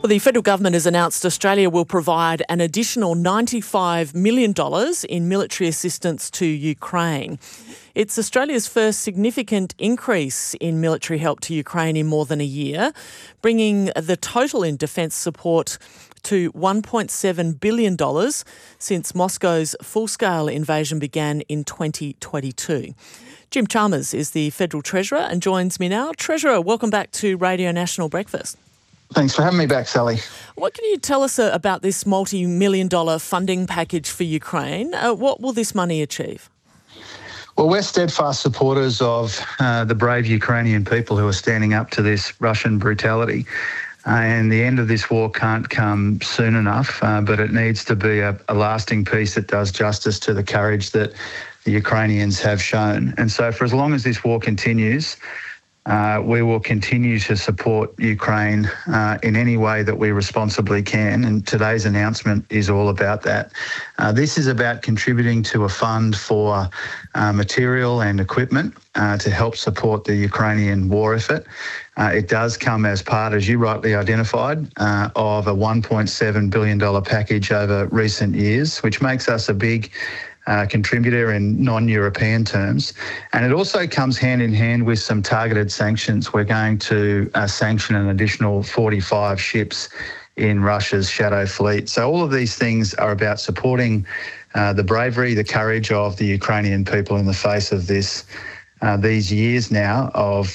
Well, the federal government has announced Australia will provide an additional $95 million in military assistance to Ukraine. It's Australia's first significant increase in military help to Ukraine in more than a year, bringing the total in defence support to $1.7 billion since Moscow's full-scale invasion began in 2022. Jim Chalmers is the Federal Treasurer and joins me now. Treasurer, welcome back to Radio National Breakfast. Thanks for having me back, Sally. What can you tell us about this multi-million-dollar funding package for Ukraine? What will this money achieve? Well, we're steadfast supporters of the brave Ukrainian people who are standing up to this Russian brutality. And the end of this war can't come soon enough, but it needs to be a lasting peace that does justice to the courage that the Ukrainians have shown. And so for as long as this war continues, we will continue to support Ukraine in any way that we responsibly can, and today's announcement is all about that. This is about contributing to a fund for material and equipment to help support the Ukrainian war effort. It does come as part, as you rightly identified, of a $1.7 billion package over recent years, which makes us a big contributor in non-European terms. And it also comes hand in hand with some targeted sanctions. We're going to sanction an additional 45 ships in Russia's shadow fleet. So all of these things are about supporting the bravery, the courage of the Ukrainian people in the face of these years now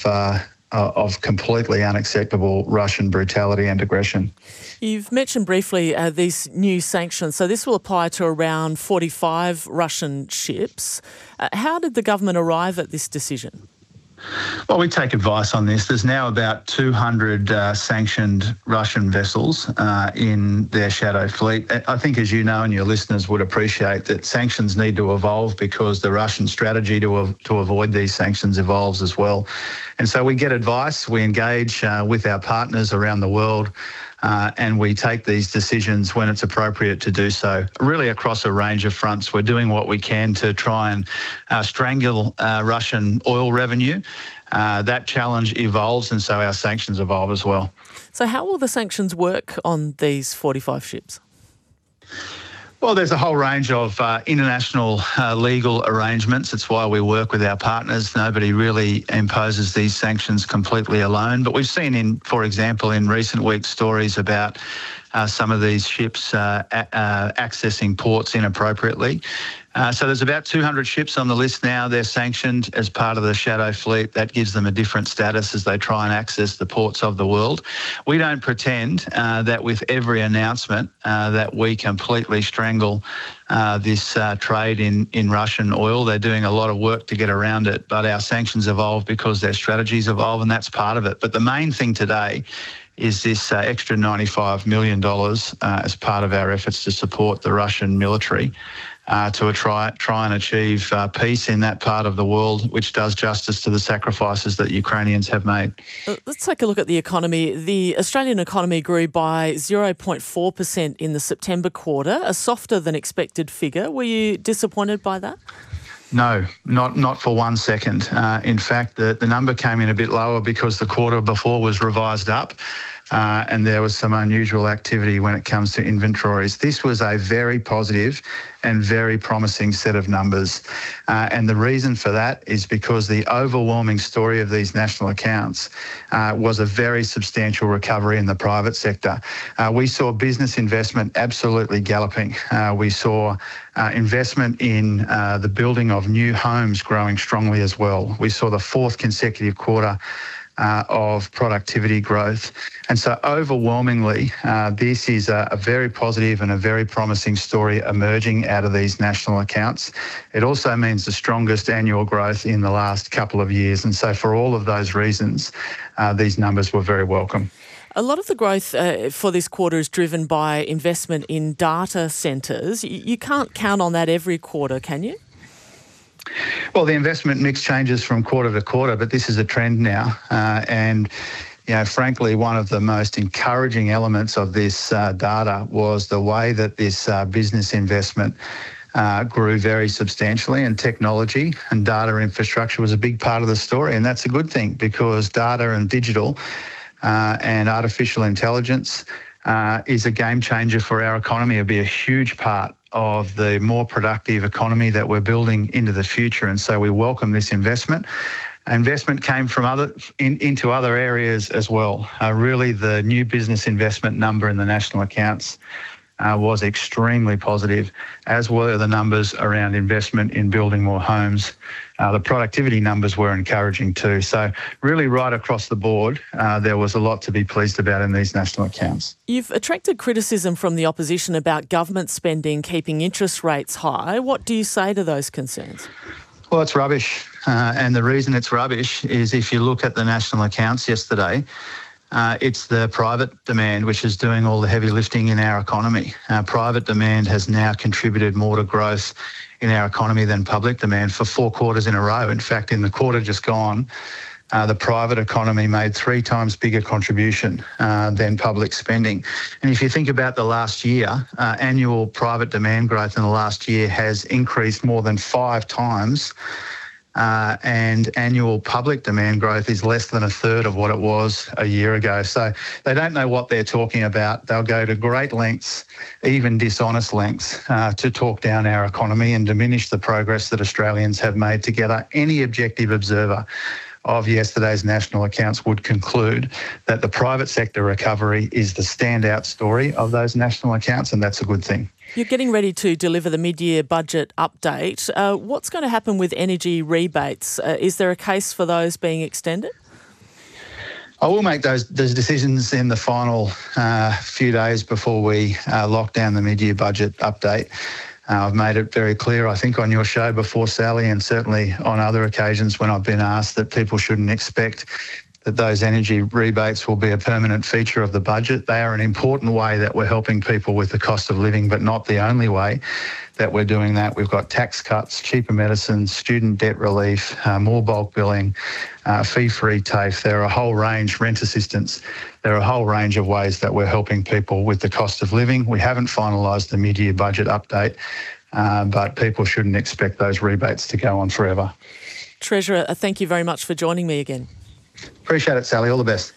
of completely unacceptable Russian brutality and aggression. You've mentioned briefly these new sanctions. So this will apply to around 45 Russian ships. How did the government arrive at this decision? Well, we take advice on this. There's now about 200 sanctioned Russian vessels in their shadow fleet. I think, as you know, and your listeners would appreciate, that sanctions need to evolve because the Russian strategy to avoid these sanctions evolves as well. And so we get advice, we engage with our partners around the world, and we take these decisions when it's appropriate to do so, really across a range of fronts. We're doing what we can to try and strangle Russian oil revenue. That challenge evolves, and so our sanctions evolve as well. So how will the sanctions work on these 45 ships? Well, there's a whole range of international legal arrangements. It's why we work with our partners. Nobody really imposes these sanctions completely alone. But we've seen, for example, in recent weeks, stories about some of these ships accessing ports inappropriately. So there's about 200 ships on the list now. They're sanctioned as part of the shadow fleet. That gives them a different status as they try and access the ports of the world. We don't pretend that with every announcement that we completely strangle this trade in Russian oil. They're doing a lot of work to get around it, but our sanctions evolve because their strategies evolve, and that's part of it. But the main thing today is this extra $95 million as part of our efforts to support the Russian military to try and achieve peace in that part of the world, which does justice to the sacrifices that Ukrainians have made. Let's take a look at the economy. The Australian economy grew by 0.4% in the September quarter, a softer than expected figure. Were you disappointed by that? No, not for 1 second. In fact, the number came in a bit lower because the quarter before was revised up. And there was some unusual activity when it comes to inventories. This was a very positive and very promising set of numbers. And the reason for that is because the overwhelming story of these national accounts was a very substantial recovery in the private sector. We saw business investment absolutely galloping. We saw investment in the building of new homes growing strongly as well. We saw the fourth consecutive quarter of productivity growth. And so overwhelmingly, this is a very positive and a very promising story emerging out of these national accounts. It also means the strongest annual growth in the last couple of years. And so for all of those reasons, these numbers were very welcome. A lot of the growth for this quarter is driven by investment in data centres. You can't count on that every quarter, can you? Well, the investment mix changes from quarter to quarter, but this is a trend now. And, frankly, one of the most encouraging elements of this data was the way that this business investment grew very substantially, and technology and data infrastructure was a big part of the story. And that's a good thing because data and digital and artificial intelligence is a game changer for our economy. It'll be a huge part of the more productive economy that we're building into the future. And so we welcome this investment. Investment came from into other areas as well. Really, the new business investment number in the national accounts was extremely positive, as were the numbers around investment in building more homes. The productivity numbers were encouraging too. So really right across the board, there was a lot to be pleased about in these national accounts. You've attracted criticism from the opposition about government spending keeping interest rates high. What do you say to those concerns? Well, it's rubbish. And the reason it's rubbish is if you look at the national accounts yesterday, it's the private demand which is doing all the heavy lifting in our economy. Private demand has now contributed more to growth in our economy than public demand for 4 quarters in a row. In fact, in the quarter just gone, the private economy made 3 times bigger contribution than public spending. And if you think about the last year, annual private demand growth in the last year has increased more than 5 times. And annual public demand growth is less than a third of what it was a year ago. So they don't know what they're talking about. They'll go to great lengths, even dishonest lengths, to talk down our economy and diminish the progress that Australians have made together. Any objective observer of yesterday's national accounts would conclude that the private sector recovery is the standout story of those national accounts, and that's a good thing. You're getting ready to deliver the mid-year budget update. What's going to happen with energy rebates? Is there a case for those being extended? I will make those decisions in the final few days before we lock down the mid-year budget update. I've made it very clear, I think, on your show before, Sally, and certainly on other occasions when I've been asked that people shouldn't expect that those energy rebates will be a permanent feature of the budget. They are an important way that we're helping people with the cost of living, but not the only way that we're doing that. We've got tax cuts, cheaper medicines, student debt relief, more bulk billing, fee-free TAFE. There are a whole range, rent assistance. There are a whole range of ways that we're helping people with the cost of living. We haven't finalised the mid-year budget update, but people shouldn't expect those rebates to go on forever. Treasurer, thank you very much for joining me again. Appreciate it, Sally. All the best.